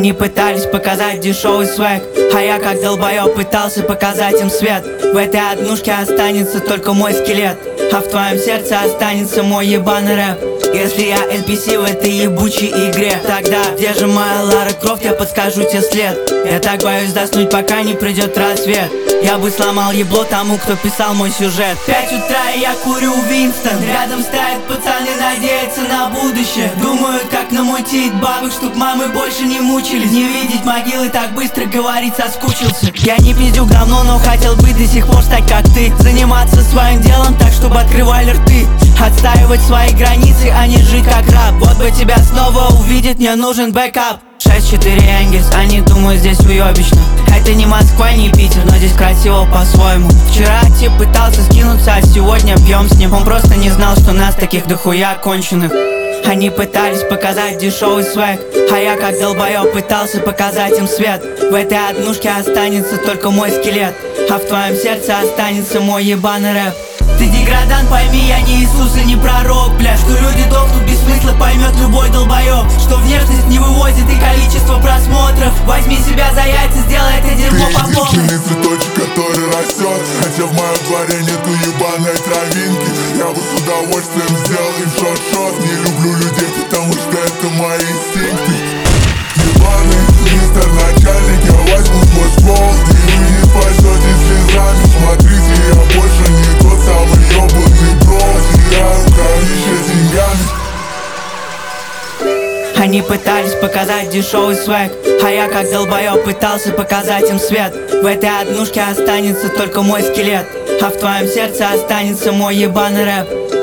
Они пытались показать дешевый свек, а я как долбоёб пытался показать им свет. В этой однушке останется только мой скелет, а в твоем сердце останется мой ебаный рэп. Если я NPC в этой ебучей игре, тогда где же моя Лара Крофт, я подскажу тебе след. Я так боюсь заснуть, пока не придет рассвет. Я бы сломал ебло тому, кто писал мой сюжет. 5 утра и я курю Винстон. Рядом стоят пацаны, надеются на будущее. Думают, как намутить бабок, чтоб мамы больше не мучились. Не видеть могилы так быстро, говорить соскучился. Я не пиздюк давно, но хотел быть до сих пор стать как ты. Заниматься своим делом так, чтобы открывали рты. Отстаивать свои границы, а не жить как раб. Вот бы тебя снова увидеть, мне нужен бэкап. 6-4 Энгельс, они думают здесь уёбищно. Это не Москва, не Питер, но здесь красиво по-своему. Вчера тип пытался скинуться, а сегодня пьем с ним. Он просто не знал, что нас таких дохуя конченых. Они пытались показать дешевый свек, а я как долбоёб пытался показать им свет. В этой однушке останется только мой скелет, а в твоем сердце останется мой ебаный рэп. Ты деградант, пойми, я не Иисус и не пророк, бля. Что люди дохнут без смысла, поймет любой долбоёб. Что внешность не вывозит и количество просмотров. Возьми себя за яйца, сделай это дерьмо по полной. Ты единственный цветочек, который растет, хотя в моем дворе нету ебаной травинки. Я бы с удовольствием сделал им шот-шот. Не люблю людей, потому что это мои инстинкты. Ебаный мистер начальник, я возьму свой ствол. И вы не спасете слезами. Смотрите, я больше не тот самый ёбаный бро. Теряю кровище деньгами. Они пытались показать дешевый свек, а я как долбоёб пытался показать им свет. В этой однушке останется только мой скелет, а в твоем сердце останется мой ебаный рэп.